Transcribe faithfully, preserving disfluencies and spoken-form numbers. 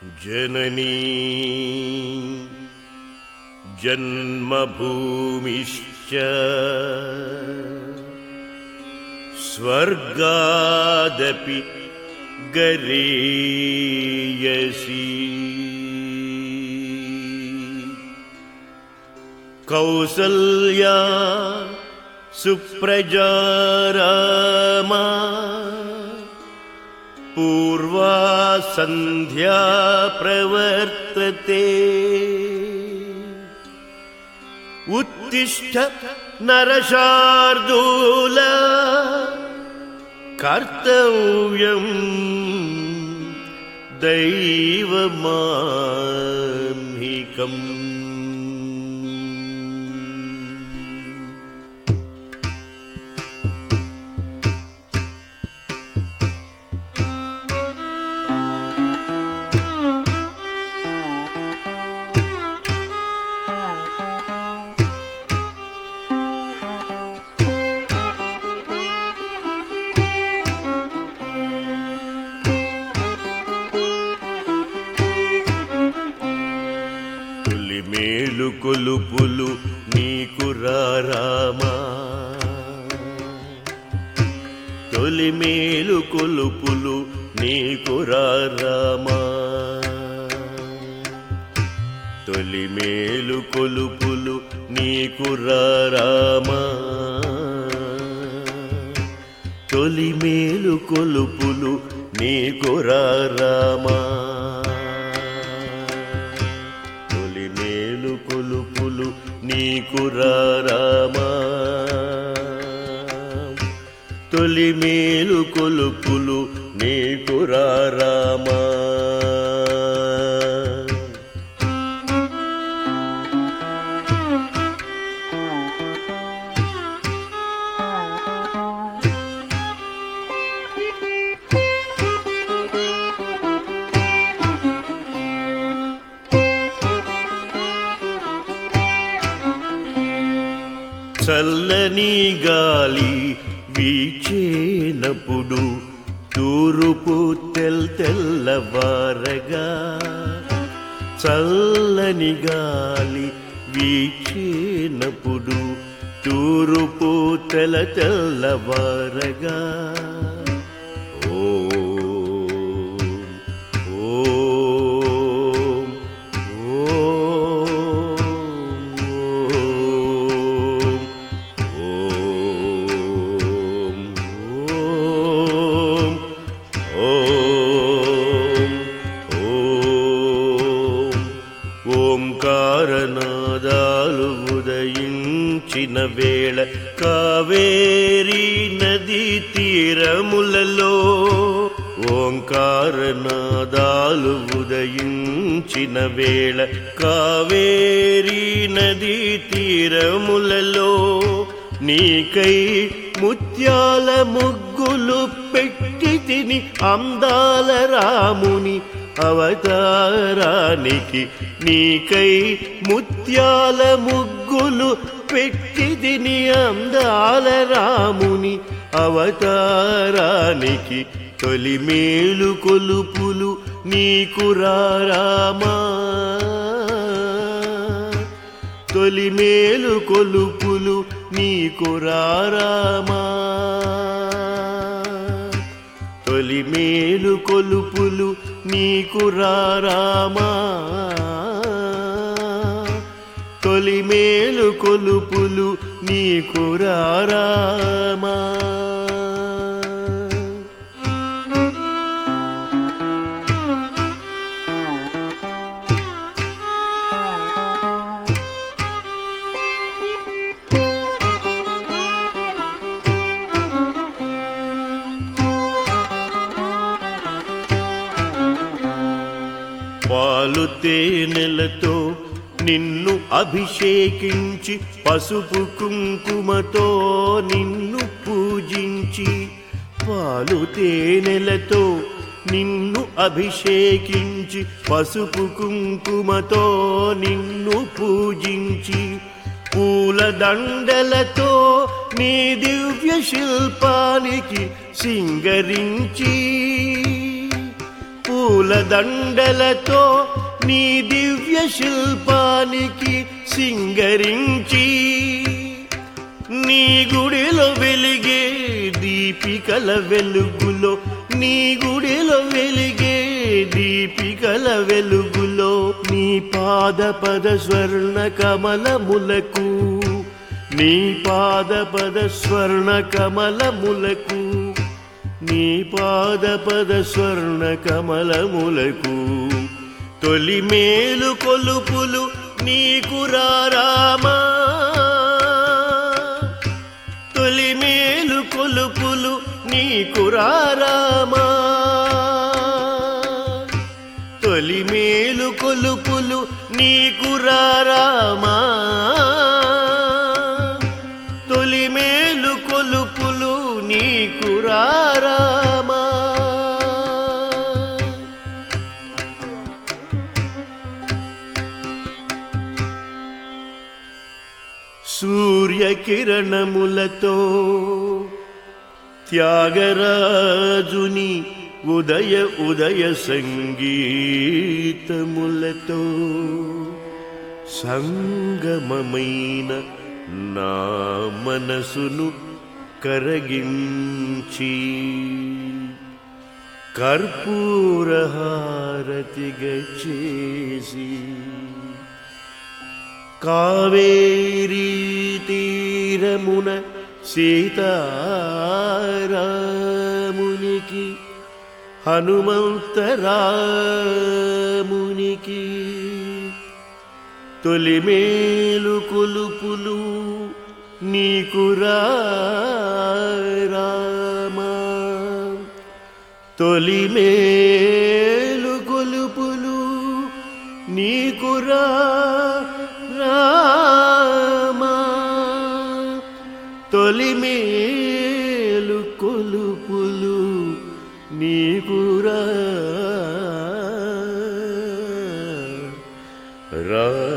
जननी जन्मभूमिश्च स्वर्गादपि गरीयसी कौसल्या सुप्रजा रामा पूर्वा संध्या प्रवर्तते उत्तिष्ठ नरशार्दूल कर्तव्यं दैवमाह्निकम्। మేలు కొలుపులు నీకురా రామా, తొలి మేలు కొలుపులు నీకురా రామా, తొలి మేలు కొలుపులు నీకురా రామా, తొలి మేలు కొలుపులు నీకురా రామా, కొలుపులు నీకురా రామా, తొలి మేలు కొలుపులు నీకురా రామా। చల్లని గాలి వీచేనప్పుడు తూరుపు తెల్ తెల్లవారగా, చల్లని గాలి వీచేనప్పుడు తూరుపు తెల తెల్లవారగా, ఓం ఓం ఓంకారనాదాలు ఉదయించిన వేళ కావేరీ నదీ తీరములలో, ఓంకారనాదాలు ఉదయించిన వేళ కావేరీ నదీ తీరములలో, నీకై ముత్యాల ముగ్గులు పెట్టి తిని అందాల రాముని అవతారానికి, నీకై ముత్యాల ముగ్గులు పెట్టి తిని అందాల రాముని అవతారానికి, తొలి మేలు కొలుపులు నీకురా రామా, తొలి మేలు కొలుపులు నీకురా రామా, తొలి మేలు కొలుపులు నీకురా రామా, తొలి మేలు కొలుపులు నీకురా రామా। పాలు తేనెలతో నిన్ను అభిషేకించి, పసుపు కుంకుమతో నిన్ను పూజించి, పాలు తేనెలతో నిన్ను అభిషేకించి, పసుపు కుంకుమతో నిన్ను పూజించి, పూల దండలతో నీ దివ్య శిల్పానికి సింగరించి, పూలదండలతో నీ దివ్య శిల్పానికి సింగరించి నీ గుడిలో వెలిగే దీపికల వెలుగులో నీ గుడిలో వెలిగే దీపికల వెలుగులో నీ పాద పద స్వర్ణ కమలములకు నీ పాద పద స్వర్ణ కమలములకు నీ పాద పద స్వర్ణ కమలములకు తొలి మేలు కొలుపులు నీకు రామా తొలి మేలు కొలుపులు నీకు రామా తొలి మేలు కొలుపులు నీకు రామా తొలి మేలు కొలుపులు నీకు రామా సూర్యకిరణములతో త్యాగరాజుని ఉదయ ఉదయ సంగీతములతో సంగమమైన నా మనసును కరగించి కర్పూరహారతిగా చేసి కావేరీ తీరమున సీతారామునికి హనుమంతరామునికి తొలి మేలు కొలుపులు నీకు రామా తొలి మేలు కొలుపులు నీకు రామా తొలి మేలు కొలుపులు నీకు రామా